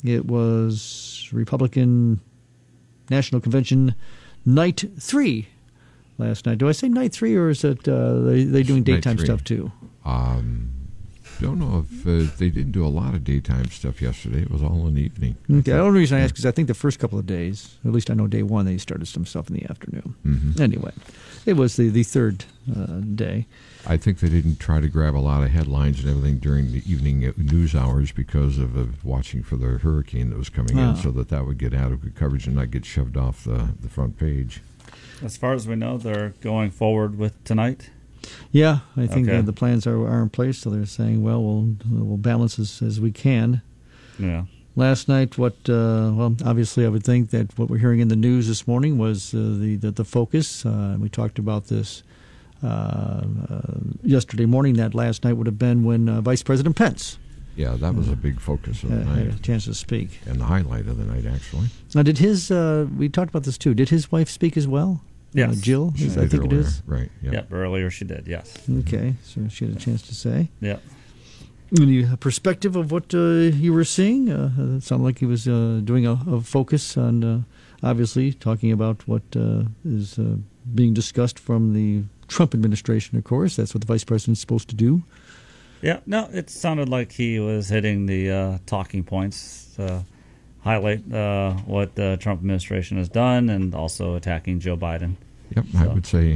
It was Republican National Convention Night 3 last night. Do I say Night 3, or is it they doing daytime stuff too? Don't know if they didn't do a lot of daytime stuff yesterday. It was all in the evening. Okay, the only reason I ask is I think the first couple of days, at least I know day one, they started some stuff in the afternoon. Mm-hmm. Anyway, it was the third day. I think they didn't try to grab a lot of headlines and everything during the evening news hours because of watching for the hurricane that was coming in, so that would get adequate coverage and not get shoved off the front page. As far as we know, they're going forward with tonight? Yeah, I think the plans are in place, so they're saying, well, we'll balance as we can. Yeah. Last night, obviously I would think that what we're hearing in the news this morning was the focus. We talked about this yesterday morning. That last night would have been when Vice President Pence. Yeah, that was a big focus of the night. Had a chance to speak. And the highlight of the night, actually. Now, did we talked about this too, did his wife speak as well? Yes. Jill, I think it is. Right. Yep, earlier she did, yes. Okay, so she had a chance to say. Yep. Any perspective of what you were seeing? It sounded like he was doing a focus on, obviously, talking about what is being discussed from the Trump administration, of course. That's what the vice president's supposed to do. Yeah, no, it sounded like he was hitting the talking points, highlight what the Trump administration has done, and also attacking Joe Biden. Yep, so. I would say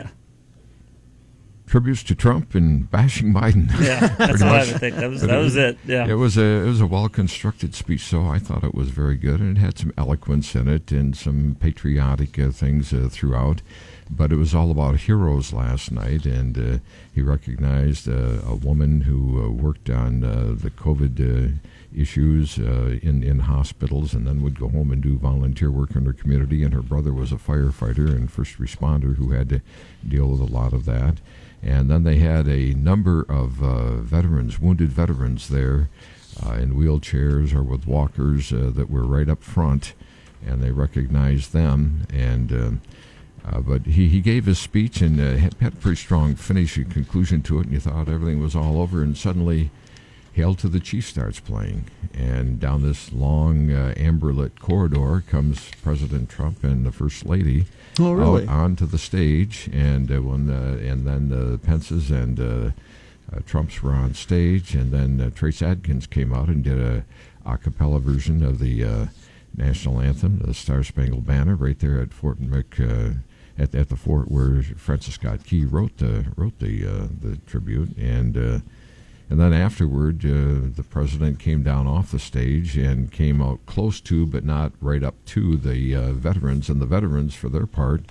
tributes to Trump and bashing Biden. Yeah, that's what I would think. That was it. Yeah, it was a well-constructed speech, so I thought it was very good, and it had some eloquence in it and some patriotic things throughout. But it was all about heroes last night, and he recognized a woman who worked on the COVID issues in hospitals and then would go home and do volunteer work in her community, and her brother was a firefighter and first responder who had to deal with a lot of that. And then they had a number of veterans, wounded veterans there in wheelchairs or with walkers that were right up front, and they recognized them. And but he gave his speech and had a pretty strong finish and conclusion to it, and you thought everything was all over, and suddenly Hail to the Chief starts playing, and down this long amber-lit corridor comes President Trump and the First Lady out onto the stage, and then the Pences and Trumps were on stage, and then Trace Adkins came out and did a cappella version of the national anthem, the Star Spangled Banner, right there at Fort Mc. At the fort where Francis Scott Key wrote the tribute, and then afterward, the president came down off the stage and came out close to, but not right up to, the veterans, and the veterans, for their part,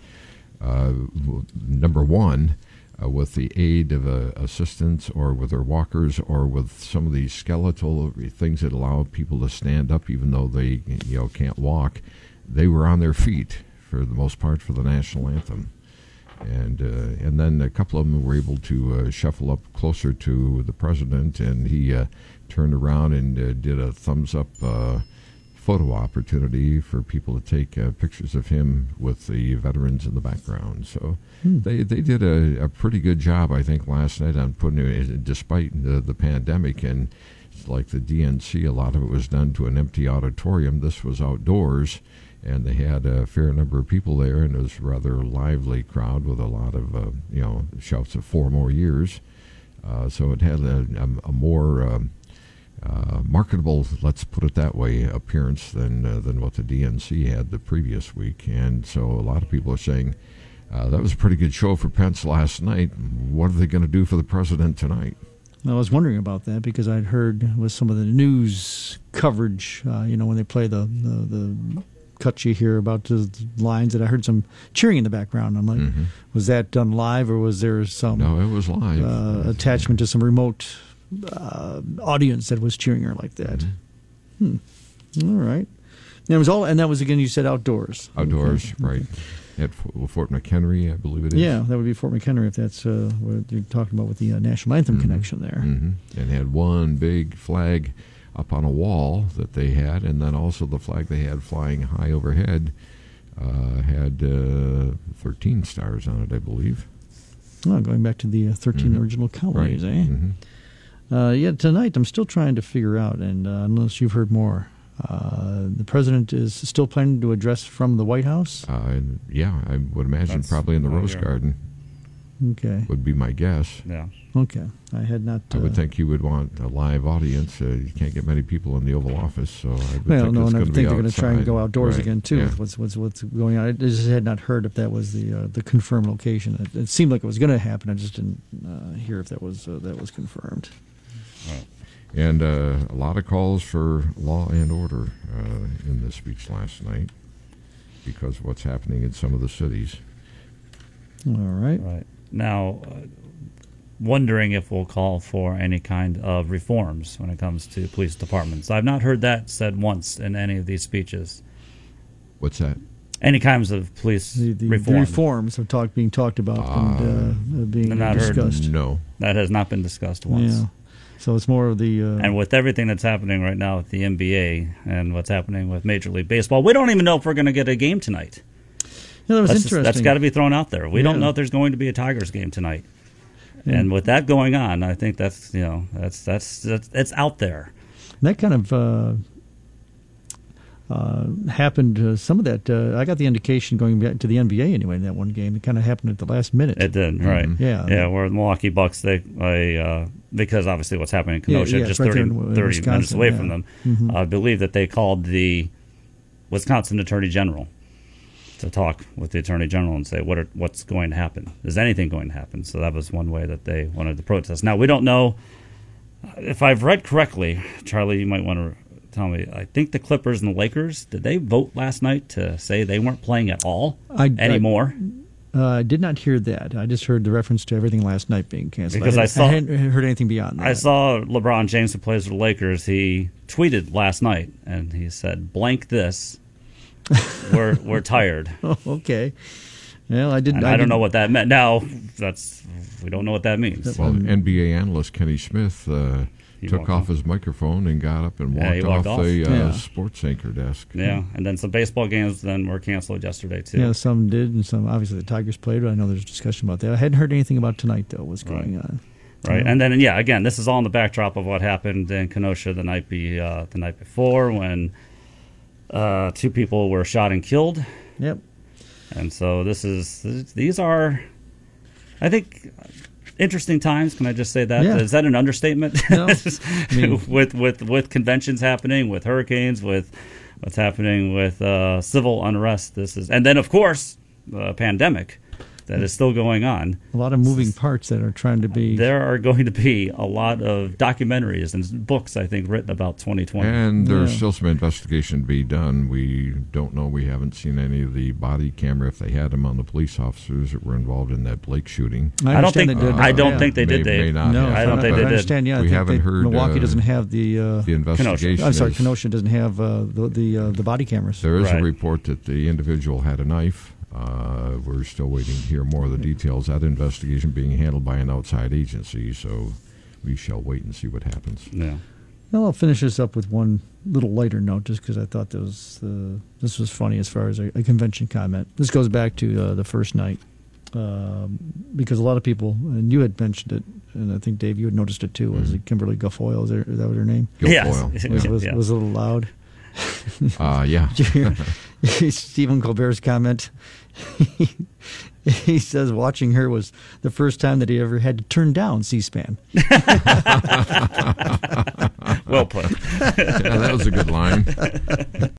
number one, with the aid of assistants or with their walkers or with some of these skeletal things that allow people to stand up even though they can't walk, they were on their feet for the most part for the national anthem, and then a couple of them were able to shuffle up closer to the president, and he turned around and did a thumbs up photo opportunity for people to take pictures of him with the veterans in the background. So they did a pretty good job, I think, last night on putting it, despite the pandemic, and like the DNC, a lot of it was done to an empty auditorium. This was outdoors, and they had a fair number of people there, and it was a rather lively crowd with a lot of shouts of 4 more years. So it had a more marketable, let's put it that way, appearance than what the DNC had the previous week. And so a lot of people are saying that was a pretty good show for Pence last night. What are they going to do for the president tonight? I was wondering about that because I'd heard with some of the news coverage, when they play the cuts you hear about the lines, that I heard some cheering in the background. I'm like, was that done live, or was there some? No, it was live. Attachment to some remote audience that was cheering her like that. All right. And it was all, and that was, again, you said outdoors. Outdoors, okay. Right. At Fort McHenry, I believe it is. Yeah, that would be Fort McHenry if that's what you're talking about with the national anthem connection there. And had one big flag up on a wall that they had, and then also the flag they had flying high overhead had 13 stars on it, I believe. Oh, going back to the 13 original colonies, right. Tonight I'm still trying to figure out, and unless you've heard more, The president is still planning to address from the White House. Yeah, I would imagine That's probably in the what I Rose hear. Garden Okay. would be my guess. Yeah. Okay. I had not. I would think you would want a live audience. You can't get many people in the Oval Office, so I would Well, think no, it's and I going think to be they're going to try and outside. go outdoors Right, again too. yeah. With what's going on? I just had not heard if that was the confirmed location. It seemed like it was going to happen. I just didn't hear if that was confirmed. And a lot of calls for law and order in the speech last night because of what's happening in some of the cities. All right. Right. Now, wondering if we'll call for any kind of reforms when it comes to police departments. I've not heard that said once in any of these speeches. What's that? Any kinds of police The reform. reforms are being talked about and being I've not heard discussed. No. That has not been discussed once. Yeah. So it's more of the. And with everything that's happening right now with the NBA and what's happening with Major League Baseball, we don't even know if we're going to get a game tonight. that was interesting. That's got to be thrown out there. We don't Yeah. know if there's going to be a Tigers game tonight. Yeah. And with that going on, I think that's it's out there. That kind of happened. Some of that, I got the indication going back to the NBA anyway in that one game. It kind of happened at the last minute. It did, right? Yeah. Where the Milwaukee Bucks, because obviously what's happening in Kenosha, Yeah, just it's right there 30 in 30 Wisconsin, minutes away yeah. from them. Mhm. I believe that they called the Wisconsin Attorney General to talk with the Attorney General and say what's going to happen. Is anything going to happen? So that was one way that they wanted to protest. Now, we don't know if I've read correctly. Charlie, you might want to tell me. I think the Clippers and the Lakers, did they vote last night to say they weren't playing at all anymore? I did not hear that. I just heard the reference to everything last night being canceled. Because I hadn't heard anything beyond that. I saw LeBron James, who plays for the Lakers. He tweeted last night, and he said, "Blank this. We're tired." Oh, okay. Well, I didn't. And I don't know what that meant. Now we don't know what that means. Well, NBA analyst Kenny Smith He took walked off on. his microphone and got up and Yeah, he walked walked off the off. Yeah. sports anchor desk. Yeah, and then some baseball games then were canceled yesterday too. Yeah, some did, and some obviously the Tigers played. But I know there's discussion about that. I hadn't heard anything about tonight though. What's going on? Right, and then again, this is all in the backdrop of what happened in Kenosha the night before when 2 people were shot and killed. Yep. And so these are, I think, interesting times. Can I just say that? Yeah. Is that an understatement? No. I mean- with conventions happening, with hurricanes, with what's happening with civil unrest. And then of course the pandemic that is still going on. A lot of moving parts that are trying to be. There are going to be a lot of documentaries and books, I think, written about 2020. And there's Yeah. still some investigation to be done. We don't know. We haven't seen any of the body camera, if they had them, on the police officers that were involved in that Blake shooting. I don't think understand they did. I don't Yeah. think they did, May Dave. not No, have. I don't think but they I did. understand. Yeah, I We think haven't heard, Milwaukee doesn't have The the. investigation. I'm sorry, is- Kenosha doesn't have the body cameras. There is Right. a report that the individual had a knife. We're still waiting to hear more of the details. That investigation being handled by an outside agency, so we shall wait and see what happens. Yeah. Well, I'll finish this up with one little lighter note, just because I thought this was funny as far as a convention comment. This goes back to the first night, because a lot of people, and you had mentioned it, and I think Dave, you had noticed it too. Was it Kimberly Guilfoyle? Is that what her name? Guilfoyle. Yes. Yeah. Was Yeah. a little loud. Yeah. Did you hear Stephen Colbert's comment? He says watching her was the first time that he ever had to turn down C-SPAN. Well put. Yeah, that was a good line.